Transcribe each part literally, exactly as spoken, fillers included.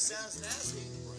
sounds nasty.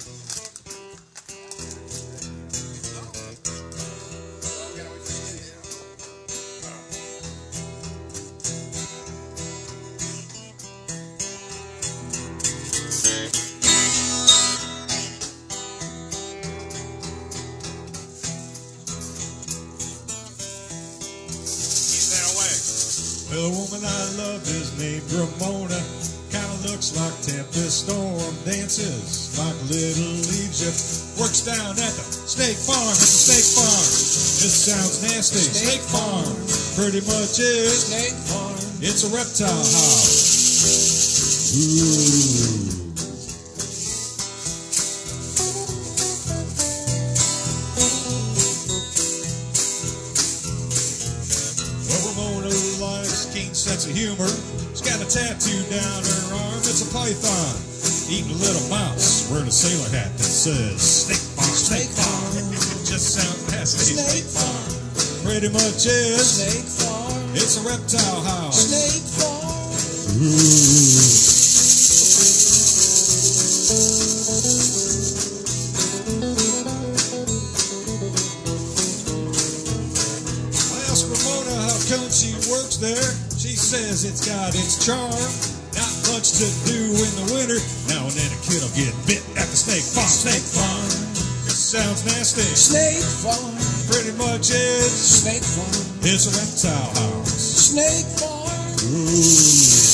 Well, the woman I love is named Ramona. Kinda looks like Tempest Storm. Dances like Little Egypt. Works down at the Snake Farm. At the Snake Farm. This sounds nasty. Snake, Snake Farm. Pretty much is. Snake Farm. It's a reptile house. Ooh. Sense of humor. She's got a tattoo down her arm. It's a python eating a little mouse wearing a sailor hat that says Snake Farm. Snake Farm. It just sounds nasty. Snake Farm. Pretty much is. Snake Farm. It's a reptile house. Snake Farm. Ooh. I asked Ramona how come she works there. She says it's got its charm. Not much to do in the winter. Now and then a kid'll get bit at the Snake Farm. Snake Farm. This sounds nasty. Snake Farm. Pretty much is. Snake Farm. It's a reptile house. Snake Farm. Ooh.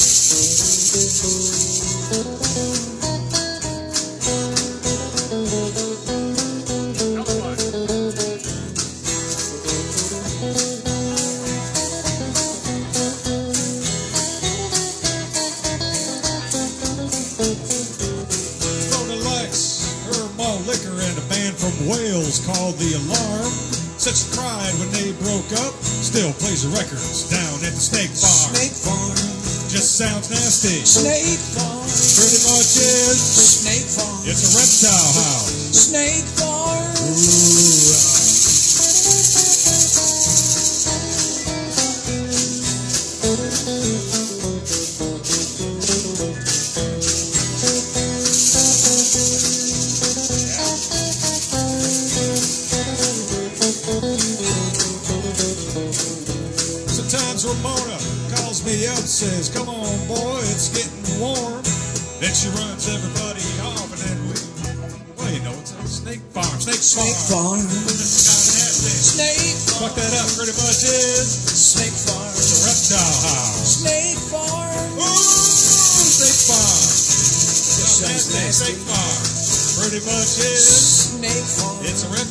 Liquor and a band from Wales called The Alarm. Said she cried when they broke up. Still plays the records down at the Snake Farm. Snake Farm. Just sounds nasty. Snake Farm. Pretty much is. Snake Farm. It's a reptile house. Snake Farm. Ooh. Sometimes Ramona calls me up, says, come on, boy, it's getting warm. Then she runs everybody off, and then we, well, you know, it's a Snake Farm. Snake, Snake Farm. Snake Farm. Fuck that up, pretty much is. Snake Farm. It's a reptile house. Snake Farm. Ooh, Snake Farm. Sounds nasty. Snake Farm. Pretty much is. Snake Farm. It's a reptile